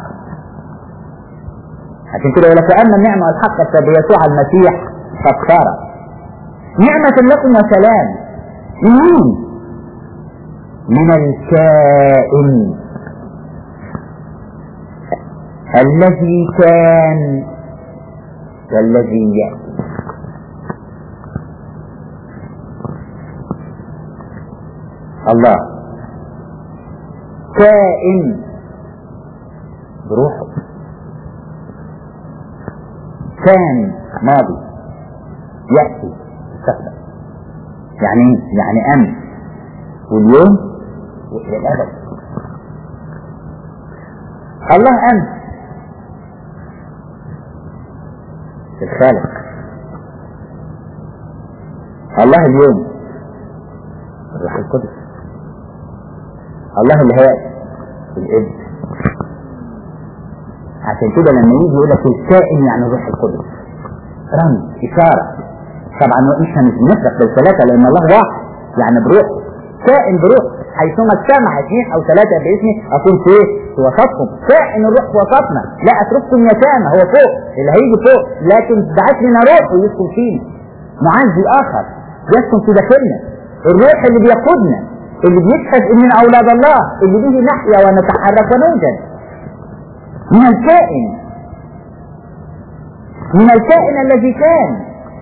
عشان كده يقول لك أما النعمة والحق فبيسوع المسيح قد صار نعمة لكم وسلام. من الكائن الذي كان والذي يأتي. الله كائن بروحه، كان ماضي، يأتي مستقبل، يعني أمس واليوم وإلى الأبد. الله أمس الخالق، الله اليوم الروح القدس، الله اللي هيأتي الابن. عشان كده لما يجي يقول لك الكائن يعني الروح القدس، رمز إشارة. طبعا احنا مش بنفرق بالثلاثة لأن الله واحد، يعني بروح، كائن بروح، حيثما اجتمع 2 أو 3 باسمي أكون في وسطهم. كائن الروح في وسطنا، لا أترككم يتامى، هو فوق اللي هيجي فوق، لكن بعت لنا روح ويسكن فينا، معزي آخر يسكن في داخلنا، الروح اللي بيقودنا، اللي بيشهد إننا أولاد الله، اللي به نحيا ونتحرك ونوجد. من الكائن الذي كان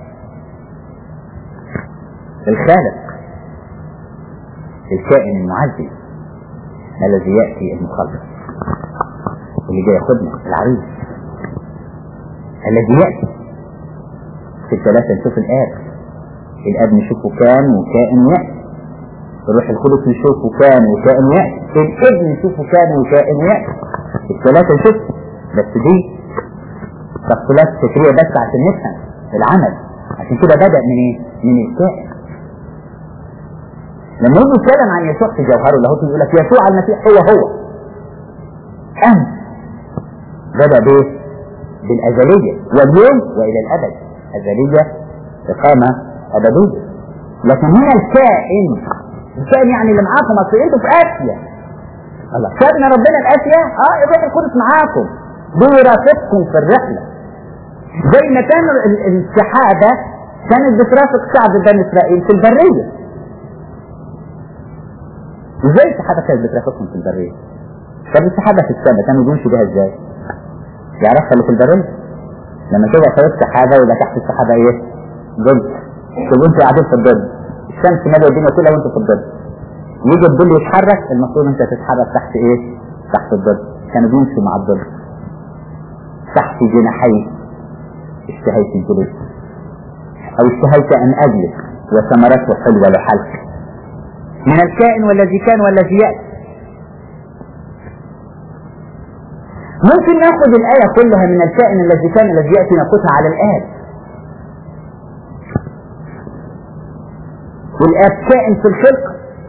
الخالق، الكائن المعزز الذي يأتي المخلص اللي جاي ياخدنا، العريس الذي يأتي. في الثلاثة نشوف الآب نشوفه كان وكائن ويأتي، الروح القدس نشوفه كان وكائن ويأتي، الابن نشوفه كان وكائن ويأتي. الثلاثة نشوف، بس دي تفصيلات فكرية بس عشان نفهم العمل. عشان كده بدأ من ايه؟ من الكائن. لما يجي يتكلم عن يسوع في جوهره اللاهوتي يقول لك يسوع المسيح هو أمس، بدأ بايه؟ بالأزلية واليوم وإلى الأبد، أزلية إقامة أبدية. لكن هنا الكائن يعني اللي معاكم، اصل انتوا في آسيا، الله سابنا ربنا الآسيا، الروح القدس معاكم بيرافقكم في الرحلة. زي ما كان السحابة كانت بترافق شعب بني إسرائيل في البرية. ازاي السحابة كانت بترافقهم في البرية؟ طب السحابة في السماء كانوا بيمشوا بيها ازاي؟ يعرفها اللي في البرية؟ لما تبقى فوق السحابة ويبقى تحت السحابة ايه؟ ظل. تبقوا انتوا قاعدين في الظل، الشمس مالية الدنيا كلها وانتوا في الظل. يجي الظل يتحرك، المفروض انت تتحرك تحت ايه؟ تحت الظل. كانوا بيمشوا مع الظل تحت جناحي اشتهيت الجلوس، او اشتهيت ان اجلس وثمرته حلوة لحلق. من الكائن والذي كان والذي يأتي. ممكن ناخذ الآية كلها من الكائن الذي كان الذي يأتي ناخذها على الآب. والآب كائن في الخلق،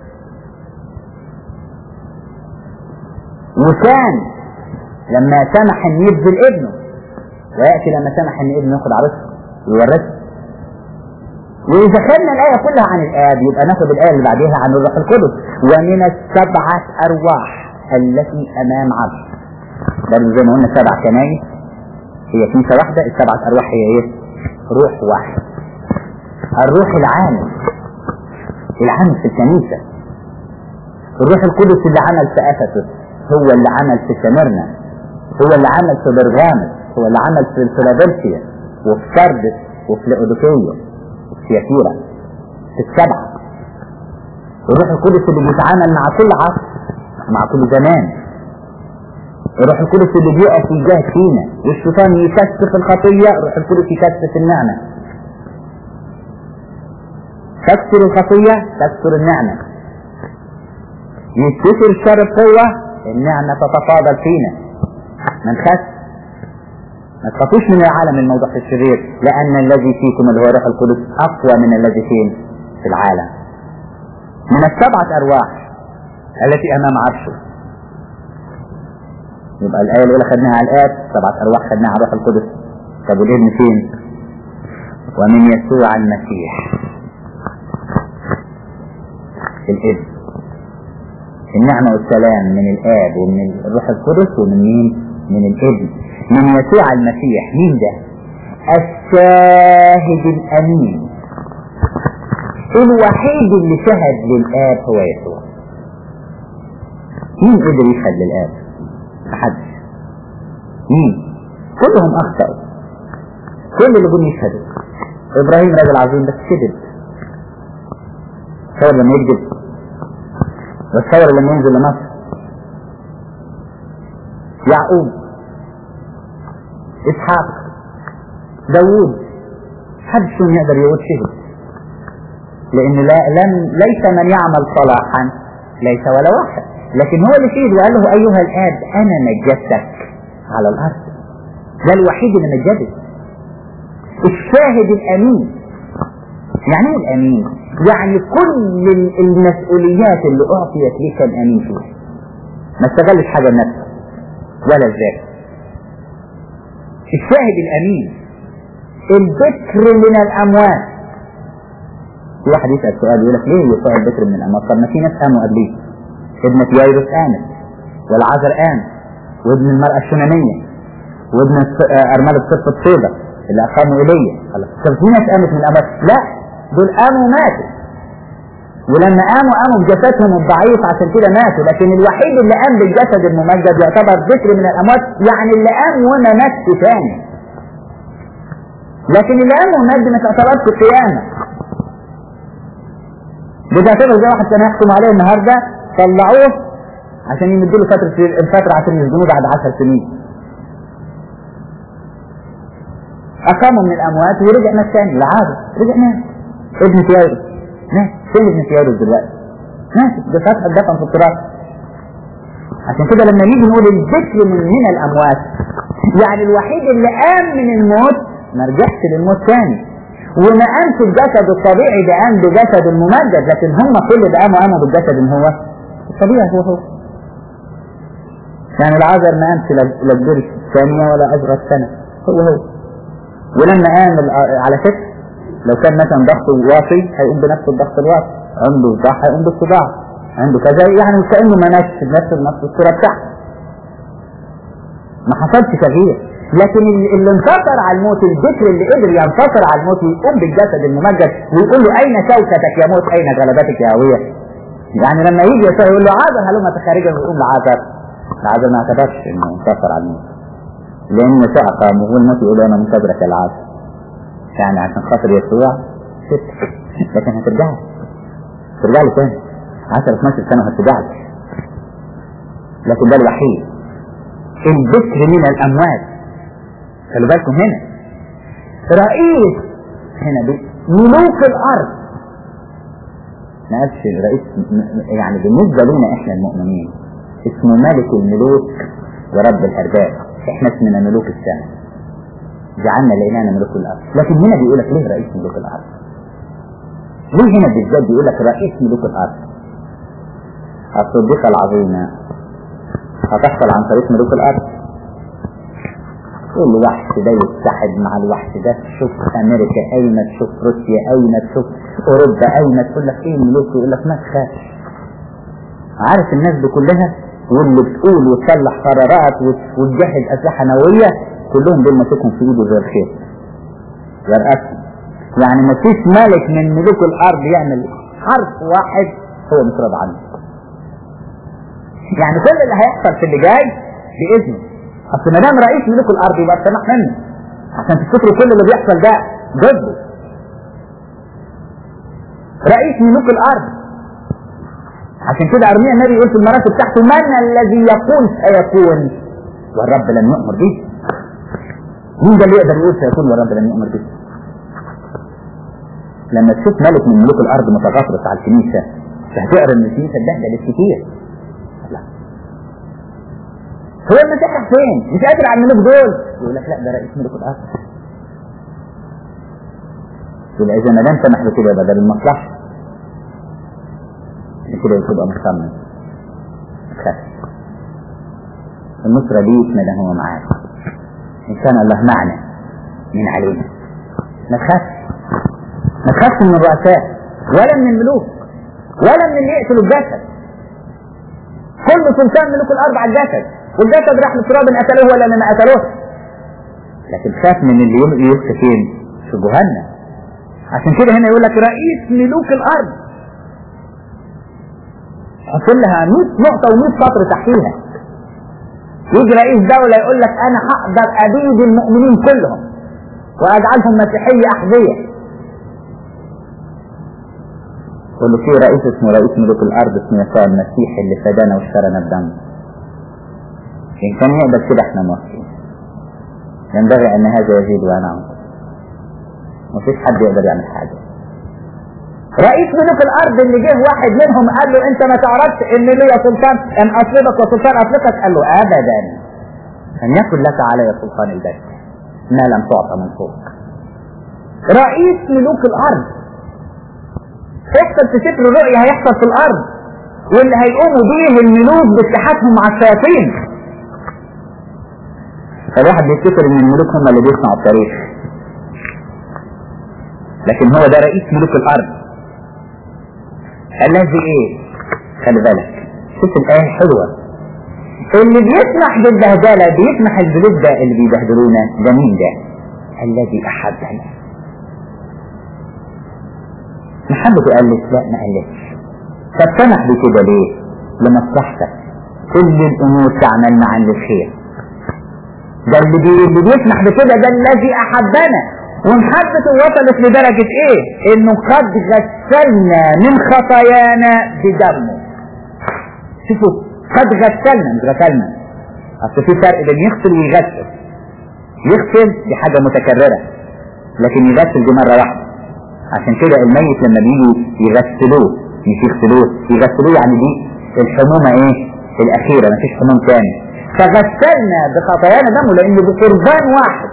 وكان لما سمح ان يبذل ابنه، ويأتي لما سمح ان ابنه ياخذ عرضه ويورثه. وإذا خدنا الآية كلها عن الآب يبقى ناخذ الآية اللي بعدها عن الروح القدس. ومن 7 أرواح التي أمام عرش، برضه زي ما قلنا 7 كنايس، هي كنيسة واحدة، ال7 أرواح هي ايه؟ روح واحد. الروح العامل في الكنيسة، الروح القدس اللي عمل في أفسس، هو اللي عمل في سمرنا، هو اللي عمل في برغامس، هو اللي عمل في فيلادلفيا وفي سردس وفي لأوديكية وفي تياتيرا، في ال7. الروح القدس اللي بيتعامل مع كل عصر، مع كل زمان. الروح القدس اللي بيقف يجاهد فينا، والشيطان يكشف الخطية، الروح القدس يكشف النعمة. تكسر الخطية تكسر النعمة، يكسر الشر بقوة، النعمة تتفاضل فينا. ما تخافوش من العالم الموضوع في الشرير، لأن الذي فيكم اللي هو روح القدس أقوى من الذي في العالم. من 7 أرواح التي أمام عرشه. يبقى الآية الأولى خدناها على الآب، 7 أرواح خدناها على روح القدس. طب والابن فين؟ ومن يسوع المسيح الابن. النعمة والسلام من الآب ومن الروح القدس، ومن مين؟ من الابن. من يسوع المسيح. مين ده؟ الشاهد الأمين الوحيد اللي شهد للآب هو يسوع. مين قدر يشهد للآب؟ محدش. مين؟ كلهم أخطأوا. كل اللي قلنا يشهدوا. إبراهيم راجل عظيم بس كذب. تصور لما يكذب، وتصور لما ينزل لمصر. يعقوب، إسحاق، داوود، محدش يقدر يقول شهد، لأن ليس من يعمل صلاحا ليس ولا واحد، لكن هو اللي شهد وقال له أيها الآب أنا نجدتك على الأرض. ده الوحيد اللي نجده، الشاهد الأمين. يعني ايه الأمين؟ يعني كل المسؤوليات اللي أعطيت ليه كان أمين فيها، ما استغلش حاجة لنفسه ولا الذات. الشاهد الأمين، الذكر من الأموات. في واحد يسأل سؤال يقول لك ليه يسوع الذكر من الأموات؟ طب ما في ناس قاموا قبليه، ابنة يايروس قامت، والعازر قام، وابن المرأة الشنامية، وابن أرملة صفة صيدة اللي أقاموا إليه. طب في ناس قامت من الأموات؟ لا، دول قاموا ماتوا، ولما قاموا بجسدهم الضعيف عشان كده ماتوا، لكن الوحيد اللي قام بالجسد الممجد يعتبر ذكر من الأموات، يعني اللي قام وما ماتش ثاني. لكن اللي قام ومات ما تعتبرش قيامة. بتعتبر زي واحد كان يحكم عليه النهارده طلعوه عشان يمدوا له فترة عشان يسجنوه بعد 10 سنين. أقاموا من الأموات ورجع ناس ثاني، العازر رجع ناس، ابن يايروس ناس. فين ابن يايروس دلوقتي؟ ناس ده فتح الدفن في التراب. عشان كده لما نيجي نقول الذكر من الأموات، يعني الوحيد اللي قام من الموت ما رجعش للموت ثاني، وما قامش الجسد الطبيعي، ده قام بجسد الممجد، لكن هم كل اللي قاموا بالجسد اللي هو الطبيعي هو. يعني العازر ما قامش لا الجرس الثانية ولا أصغر سنة، هو. ولما قام على فكرة لو كان مثلا ضغطه واطي هيقوم بنفس الضغط الواطي، عنده صداع هيقوم بالصداع، عنده كذا، يعني كأنه ما نفس نفس الصورة بتاعته. ما حصلش تغيير. لكن اللي انتصر على الموت، الذكر اللي قدر ينتصر على الموت ويقوم بالجسد الممجد ويقول له أين شوكتك يا موت، أين غلبتك يا هوية. يعني لما يجي يسوع يقول له عازر هلما تخارجا، ويقوم لعازر، العازر ما اعتبرش انه انتصر على الموت، لأن يسوع قام وهو الموت يقول أنا منتظرك يا العازر، يعني عشان خاطر يسوع لكن هترجع له تاني 10-12 سنة هترجع له. لكن ده الوحيد الذكر من الأموات. خلوا بالكم هنا رئيس، هنا ملوك الأرض، ما قالش رئيس، يعني بالنسبة لنا احنا المؤمنين اسمه ملك الملوك ورب الأرباب، احنا اسمنا ملوك السماء، جعلنا لإلهنا ملوك الأرض. لكن هنا بيقولك ليه رئيس ملوك الأرض؟ ليه هنا بالذات بيقولك رئيس ملوك الأرض؟ الصديقة العظيمة هتحصل عن طريق ملوك الأرض. كل وحش ده يتحد مع الوحش ده، تشوف أمريكا أين، تشوف روسيا أين، تشوف أوروبا أين، تقول لك إيه الملوك، يقول لك ما تخافش. عارف الناس دي كلها واللي بتقول وتصلح قرارات وتجهز أسلحة نووية كلهم دول ماسكهم في إيده زي الخير غير أسل. يعني ما فيش ملك من ملوك الأرض يعمل حرف واحد هو مش راضي عنه. يعني كل اللي هيحصل في اللي جاي بإذنه، أصل ما دام رئيس ملوك الأرض يبقى السماح منه، عشان تفتكروا كل اللي بيحصل ده ضده. رئيس ملوك الأرض، عشان كده أرميا النبي يقول في المراتب بتاعته من الذي يقول سيكون والرب لم يؤمر به. مين ده اللي يقدر يقول سيكون والرب لم يؤمر به؟ لما تشوف ملك من ملوك الأرض متغطرس على الكنيسة هتقرا ان الكنيسة اتبهدلت كتير. لا، هو المسيح فين؟ مش قادر على الملوك دول، يقول لك لا ده رئيس ملوك الأرض. يبقى إذا ما دام سمح له كده بدل المصلحة كده يبقى مصمم خاف. النصرة ليك ما دام هو معاك، إن كان الله معنا من علينا. ما تخافش من الرؤساء ولا من الملوك ولا من اللي يقتلوا الجسد. كل سلطان ملوك الأرض على الجسد، والجسد راح للتراب إن قتلوه ولا ما قتلوه. لكن خاف من اللي يبقى فين؟ في جهنم. عشان كده هنا يقول لك رئيس ملوك الارض، حط لها 100 نقطة و100 سطر تحتيها. يجي رئيس دولة يقول لك انا هقدر ابيد المؤمنين كلهم واجعلهم مسيحية احذية. يقول له في رئيس اسمه رئيس ملوك الارض اسمه يسوع المسيح اللي فدانا واشترنا بدم. ان كان يقدر كده احنا موافقين. ينبغي ان هذا يزيد وينعم. مفيش حد يقدر يعمل حاجة. رئيس ملوك الارض اللي جه واحد منهم قال له انت ما تعرفش ان لي سلطان ان اصلبك وسلطان اطلقك؟ قال له ابدا، ان يكن لك علي سلطان البشر ما لم تعطى من فوق. رئيس ملوك الارض. احصل في سفر الرؤيا هيحصل في الارض، واللي هيقوموا بيه الملوك باتحادهم مع الشياطين. فالواحد بيفتكر ان الملوك هم اللي بيصنعوا التاريخ، لكن هو ده رئيس ملوك الارض الذي ايه؟ خلي بالك شوف الايه حلوه، اللي بيسمح بالبهدله بيسمح الجلود ده اللي بيبهدلونا ده مين ده؟ الذي احبنا. محبته قالت؟ لا ما قالتش. طب سمح بكده ليه؟ لمصلحتك. كل الامور تعمل معا للخير. ده اللي بيسمح بكده ده الذي احبنا، ومحبته وصلت لدرجة ايه؟ انه قد غسلنا من خطايانا بدمه. شوفوا قد غسلنا مش غسلنا، اصل في فرق بين يغسل ويغسل. يغسل دي حاجة متكررة، لكن يغسل دي مرة واحدة. عشان كده الميت لما بيجوا يغسلوه مش يغسلوه يعني دي الحمومة ايه؟ الاخيرة، مفيش حموم تاني. فغسلنا بخطايانا دمه لانه بقربان واحد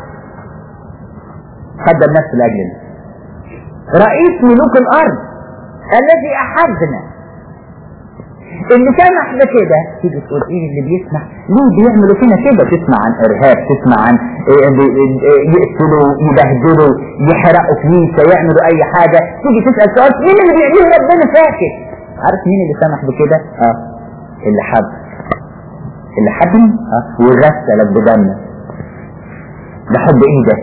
قدم نفسه لاجلنا. رئيس ملوك الارض الذي احبنا، اللي سمح بكده. تيجي تقول ايه اللي بيسمح؟ ليه بيعملوا فينا كده؟ تسمع عن ارهاب، تسمع عن يقتلوا، يبهدلوا، يحرقوا كنيسه، يعملوا اي حاجه. تيجي تسال سؤال مين اللي بيعمله؟ ربنا ساكت. عارف مين اللي سمح بكده؟ اللي حبني وغسلك بدمنا. ده حب ايه ده؟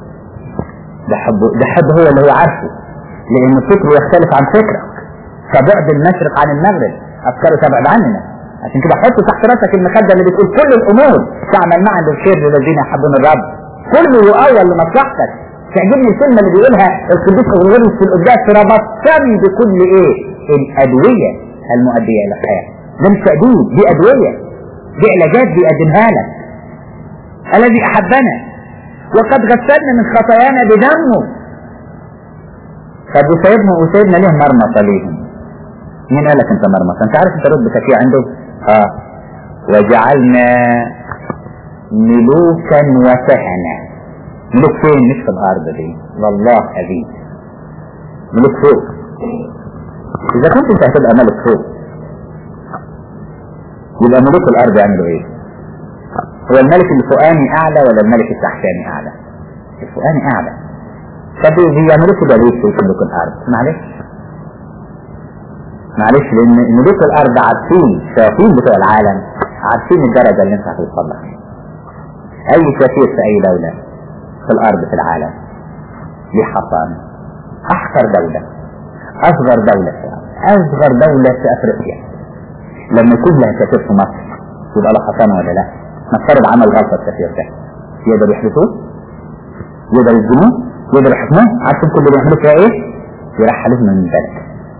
ده حب هو اللي هو عارفه، لان فكره يختلف عن فكرك. فبعد المشرق عن المغرب افكاره تبعد عننا. عشان كده حط تحت راسك المخده اللي بتقول كل الامور تعمل معا للخير للذين يحبون الرب. كله اول لمصلحتك. تعجبني الكلمه اللي بيقولها القديس غرغوريوس في القداس: ربطني بكل ايه؟ الادويه المؤديه الى الحياه. ده مش تأديب، دي ادويه، دي علاجات بيقدمها لك. الذي احبنا وقد غسلنا من خطايانا بدمه. طب وسيدنا ليه مرمطة ليهم؟ مين قال لك انت مرمطة؟ انت عارف انت رتبتك ايه عنده؟ وجعلنا ملوكا وكهنة. ملوك فين؟ مش في الارض دي، والله ابي ملوك فوق. اذا كنت انت هتبقى ملك فوق، يبقى ملوك الارض يعملوا ايه؟ هو الملك الفوقاني اعلى ولا الملك التحتاني اعلى؟ الفوقاني اعلى. طب بيعملوا كده ليه في ملوك الارض؟ معلش لان ملوك الارض عارفين، الشياطين بتوع العالم عارفين الدرجه اللي انت هتوصل لها. اي سفير في اي دوله في الارض في العالم ليه حصان. احقر دوله، اصغر دوله في افريقيا لما يكون لها سفير في مصر يبقى له حصان ولا لا؟ نفترض عمل غلطة السفير ده، يقدر يحبسوه؟ يقدر يسجنوه؟ يقدر يحكموه؟ عارفين كل اللي بيعملوا فيها ايه؟ يرحلوه من البلد.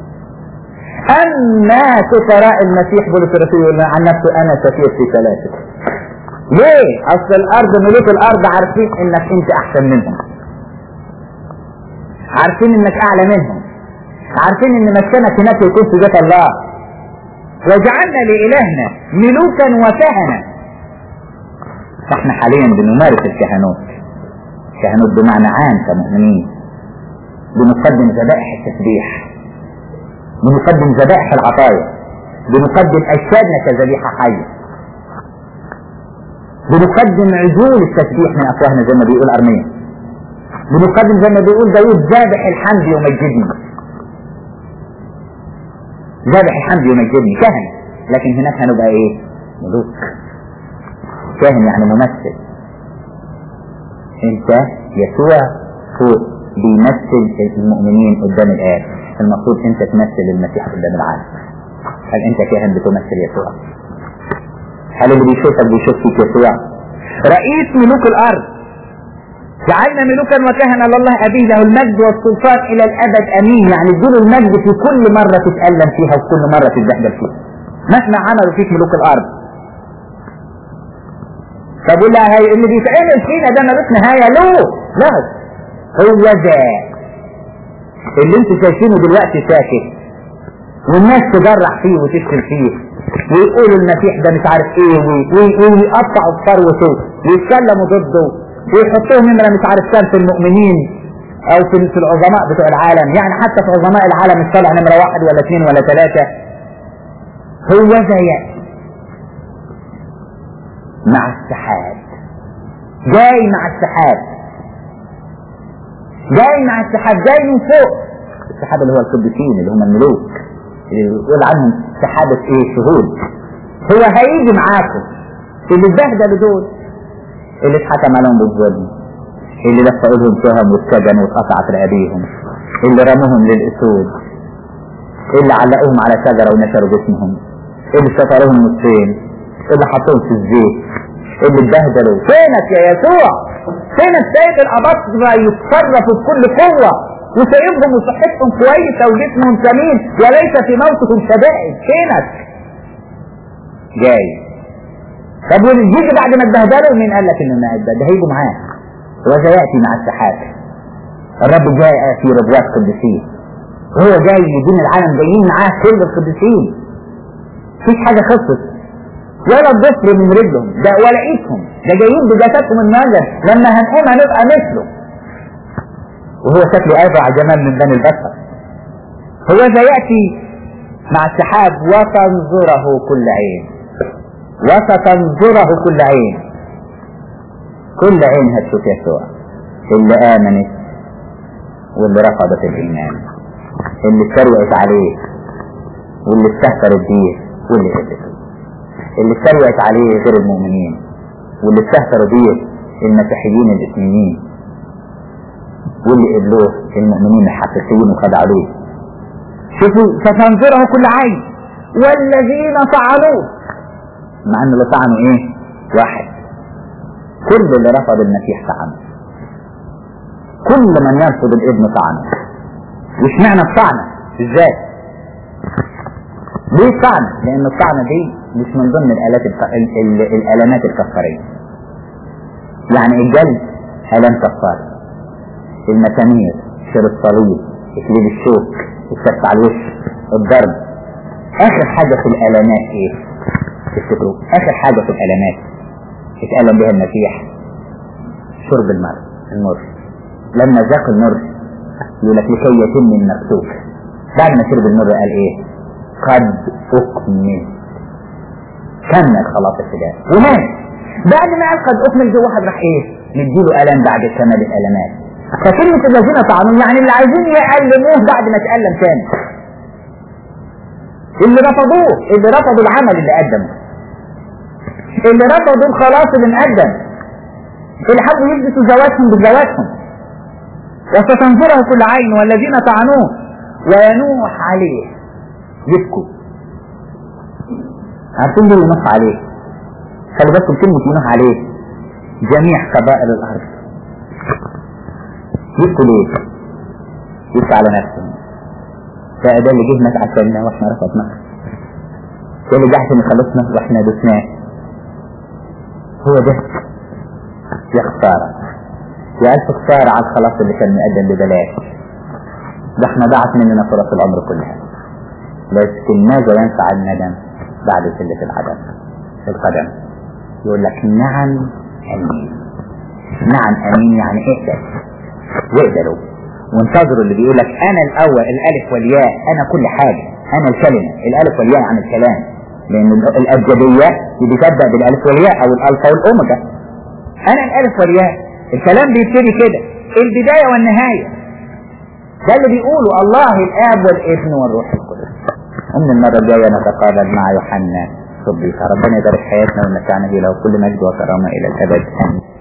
اما سفراء المسيح بولس الرسول يقول عن نفسه انا سفير في ثلاثة. ليه؟ اصل الارض ملوك الارض عارفين انك انت احسن منهم، عارفين انك اعلى منهم، عارفين ان مسكنك هناك يكون في ذات الله. وجعلنا لإلهنا ملوكا وكهنة. فاحنا حاليا بنمارس الكهنوت بمعنى عام كمؤمنين. بنقدم ذبائح التسبيح، بنقدم ذبائح العطايا، بنقدم أجسادنا كذبيحة حية، بنقدم عجول التسبيح من أفواهنا زي ما بيقول أرميا، بنقدم زي ما بيقول داود ذابح الحمد يمجدني، ذابح الحمد يمجدني كهنة. لكن هناك هنبقى ايه؟ ملوك. كاهن يعني ممثل. انت يسوع فوق، بيمثل المؤمنين قدام الآب، المفروض انت تمثل المسيح قدام العالم. هل انت كاهن بتمثل يسوع؟ هل اللي بيشوفك بيشوف فيك يسوع؟ رئيس ملوك الارض، جعلنا ملوكا وكهنة لله ابيه له المجد والسلطان الى الابد امين. يعني ادوا المجد في كل مرة تتألم فيها وكل مرة تتبهدل فيها مهما عملوا فيك ملوك الارض. طب ولا هي اللي بيتعمل فينا ده ملوش نهاية له؟ لا، هو ذا اللي انتوا شايفينه دلوقتي ساكت والناس تجرح فيه وتشتم فيه ويقولوا المسيح ده مش عارف ايه ويقطعوا في ثروته ويتكلموا ضده ويحطوه نمرة مش عارف كام في المؤمنين او في العظماء بتوع العالم. يعني حتى في عظماء العالم مش طالع نمرة 1 ولا 2 ولا 3. هو ذا يأتي مع السحاب، جاي مع السحاب، جاي مع السحاب، جاي من فوق. السحاب اللي هو القديسين اللي هم الملوك اللي يقول عنهم سحابة ايه؟ شهود. هو هيجي معاكم اللي اتبهدلوا دول، اللي اتحكم عليهم بالظلم، اللي لفقوا لهم تهم واتسجنوا واتقطعت رقابيهم، اللي رموهم للاسود، اللي علقوهم على شجرة ونشروا جسمهم، اللي شطروهم نصين، اللي حطوهم في الزيت، اللي اتبهدلوا. فينك يا يسوع؟ فينك سيد الأباطرة يتصرفوا بكل قوة وسيبهم وصحتهم كويسة وجسمهم سمين وليس في موتهم شدائد؟ فينك؟ جاي. طب والجيل بعد ما اتبهدلوا مين قال لك انه ما ده هيجوا معاه؟ هو سيأتي مع السحاب. الرب جاي في ربوات قديسين، وهو جاي يدين العالم، جايين معاه كل القديسين، مفيش حاجة خصت ولا الضفر من رجلهم ده ولا ايدهم، ده جايين بجسدهم النجم. لما هنقوم هنبقى مثله، وهو شكله أيضا جمال من بني البشر. هو سيأتي مع السحاب وتنظره كل عين، وستنظره كل عين. كل عين هتشوف يسوع، اللي آمنت واللي رفضت الإيمان، اللي اتريقت عليه واللي استهترت بيه واللي قدته. اللي اتريقت عليه غير المؤمنين، واللي استهتروا بيه المسيحيين الاسميين، واللي قبلوه المؤمنين الحقيقيين وخدعوا عليه. شوفوا ستنظره كل عين والذين فعلوه، مع ان اللي طعنوا ايه؟ واحد. كل اللي رفض المسيح طعنه، كل من يرفض الابن طعنه. مش معنى الطعنه ازاي؟ ليه طعنه؟ لان الطعنه دي مش من ضمن الالامات الكفاريه. يعني الجلد الام كفاره، المسامير، شر الصليب، اكليل الشوك، الشق على الوش، الضرب. اخر حاجه في الالامات ايه؟ تفتكروا اخر حاجه في الالامات اتألم بها المسيح؟ شرب المر. لما ذاق المر يقول لك لكي يتم المكتوب. بعد ما شرب المر قال ايه؟ قد اكمل، كمل خلاص الفداء ومات. بعد ما قال قد اكمل ده واحد راح ايه؟ نديله الم بعد كمال الالمات. فكلمة الذين طعنوه يعني اللي عايزين يألموه بعد ما تألم تاني، اللي رفضوه، اللي رفضوا العمل اللي قدمه، اللي رفضوا الخلاص اللي مقدم، اللي حبوا يلبسوا زواتهم بزواتهم. وستنظره كل عين والذين طعنوه وينوح عليه يبكوا. عارفين ليه ينوح عليه؟ خلي بالكم كلمة ينوح عليه، جميع قبائل الأرض يبكوا ليه؟ يبكوا على نفسهم. فده اللي جه مات عشاننا واحنا رفضناه، ده اللي جه عشان يخلصنا واحنا دسناه. هو ده يا خسارة، يا ألف خسارة على الخلاص اللي كان مقدم ببلاش. ده احنا ضاعت مننا فرص العمر كلها. لكن ماذا ينفع الندم بعد قلة القدم؟ يقول لك نعم أمين. نعم أمين يعني اهدى واقبلوا وانتظروا. اللي بيقول لك أنا الأول الألف والياء، أنا كل حاجة، أنا الكلمة. الألف والياء عن الكلام، لأن الأبجدية بتبدأ بالألف والياء أو الألفا والأوميجا. أنا الألف والياء، الكلام بيبتدي كده، البداية والنهاية. ده اللي بيقوله الله الآب والابن والروح القدس. ومن المرة الجاية نتقابل مع يوحنا صديقة. ربنا يبارك حياتنا ونمتعنا بيه له كل مجد وكرامة إلى الأبد. آمين.